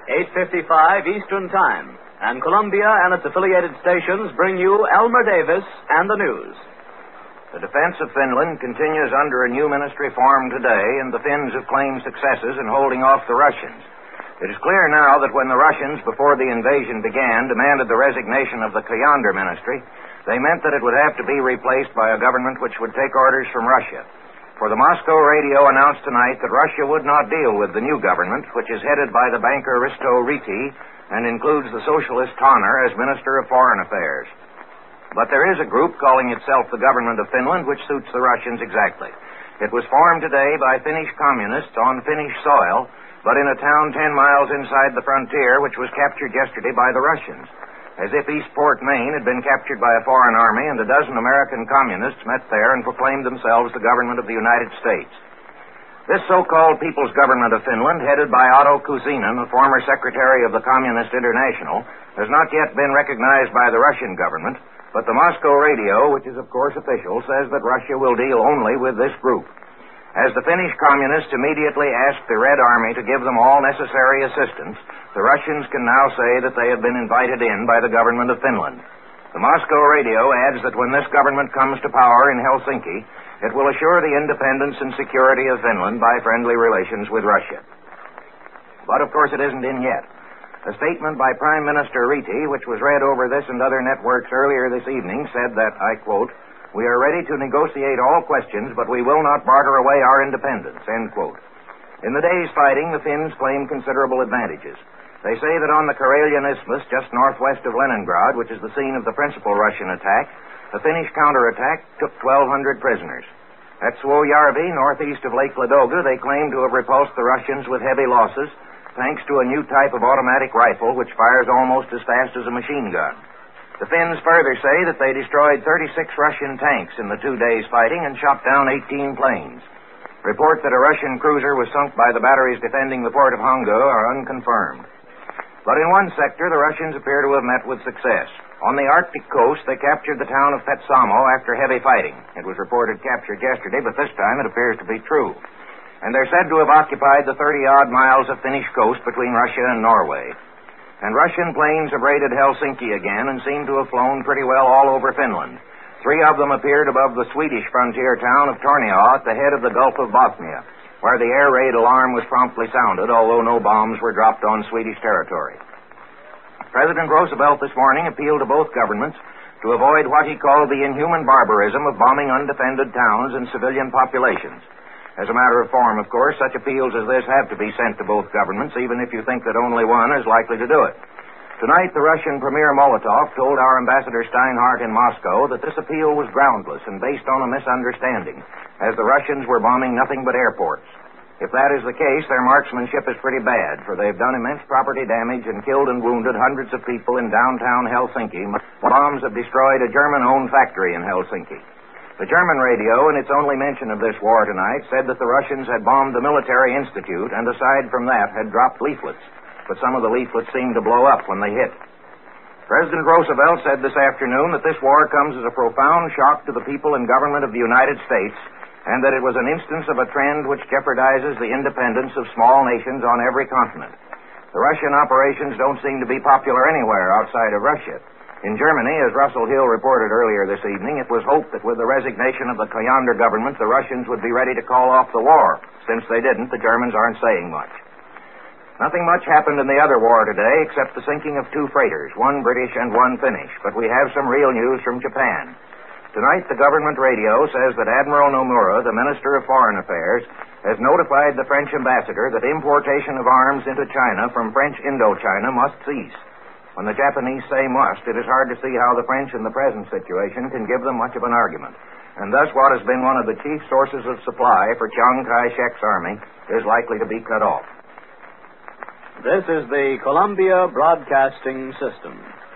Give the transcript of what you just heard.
8:55 Eastern Time, and Columbia and its affiliated stations bring you Elmer Davis and the news. The defense of Finland continues under a new ministry formed today, and the Finns have claimed successes in holding off the Russians. It is clear now that when the Russians, before the invasion began, demanded the resignation of the Kyander ministry, they meant that it would have to be replaced by a government which would take orders from Russia. For the Moscow radio announced tonight that Russia would not deal with the new government, which is headed by the banker Risto Ryti and includes the socialist Tanner as Minister of Foreign Affairs. But there is a group calling itself the Government of Finland, which suits the Russians exactly. It was formed today by Finnish communists on Finnish soil, but in a town 10 miles inside the frontier, which was captured yesterday by the Russians. As if Eastport, Maine had been captured by a foreign army, and a dozen American communists met there and proclaimed themselves the government of the United States. This so-called People's Government of Finland, headed by Otto Kuusinen, the former secretary of the Communist International, has not yet been recognized by the Russian government, but the Moscow radio, which is of course official, says that Russia will deal only with this group. As the Finnish communists immediately asked the Red Army to give them all necessary assistance, the Russians can now say that they have been invited in by the government of Finland. The Moscow radio adds that when this government comes to power in Helsinki, it will assure the independence and security of Finland by friendly relations with Russia. But of course it isn't in yet. A statement by Prime Minister Ryti, which was read over this and other networks earlier this evening, said that, I quote, "We are ready to negotiate all questions, but we will not barter away our independence," end quote. In the day's fighting, the Finns claim considerable advantages. They say that on the Karelian Isthmus, just northwest of Leningrad, which is the scene of the principal Russian attack, the Finnish counterattack took 1,200 prisoners. At Suojärvi, northeast of Lake Ladoga, they claim to have repulsed the Russians with heavy losses, thanks to a new type of automatic rifle which fires almost as fast as a machine gun. The Finns further say that they destroyed 36 Russian tanks in the 2 days' fighting and shot down 18 planes. Reports that a Russian cruiser was sunk by the batteries defending the port of Hangö are unconfirmed. But in one sector, the Russians appear to have met with success. On the Arctic coast, they captured the town of Petsamo after heavy fighting. It was reported captured yesterday, but this time it appears to be true. And they're said to have occupied the 30-odd miles of Finnish coast between Russia and Norway. And Russian planes have raided Helsinki again and seem to have flown pretty well all over Finland. 3 of them appeared above the Swedish frontier town of Torneå at the head of the Gulf of Bothnia, where the air raid alarm was promptly sounded, although no bombs were dropped on Swedish territory. President Roosevelt this morning appealed to both governments to avoid what he called the inhuman barbarism of bombing undefended towns and civilian populations. As a matter of form, of course, such appeals as this have to be sent to both governments, even if you think that only one is likely to do it. Tonight, the Russian Premier Molotov told our Ambassador Steinhardt in Moscow that this appeal was groundless and based on a misunderstanding, as the Russians were bombing nothing but airports. If that is the case, their marksmanship is pretty bad, for they've done immense property damage and killed and wounded hundreds of people in downtown Helsinki. Bombs have destroyed a German-owned factory in Helsinki. The German radio, in its only mention of this war tonight, said that the Russians had bombed the military institute and, aside from that, had dropped leaflets. But some of the leaflets seemed to blow up when they hit. President Roosevelt said this afternoon that this war comes as a profound shock to the people and government of the United States, and that it was an instance of a trend which jeopardizes the independence of small nations on every continent. The Russian operations don't seem to be popular anywhere outside of Russia. In Germany, as Russell Hill reported earlier this evening, it was hoped that with the resignation of the Kyander government, the Russians would be ready to call off the war. Since they didn't, the Germans aren't saying much. Nothing much happened in the other war today, except the sinking of 2 freighters, 1 British and 1 Finnish. But we have some real news from Japan. Tonight, the government radio says that Admiral Nomura, the Minister of Foreign Affairs, has notified the French ambassador that importation of arms into China from French Indochina must cease. When the Japanese say must, it is hard to see how the French in the present situation can give them much of an argument. And thus what has been one of the chief sources of supply for Chiang Kai-shek's army is likely to be cut off. This is the Columbia Broadcasting System.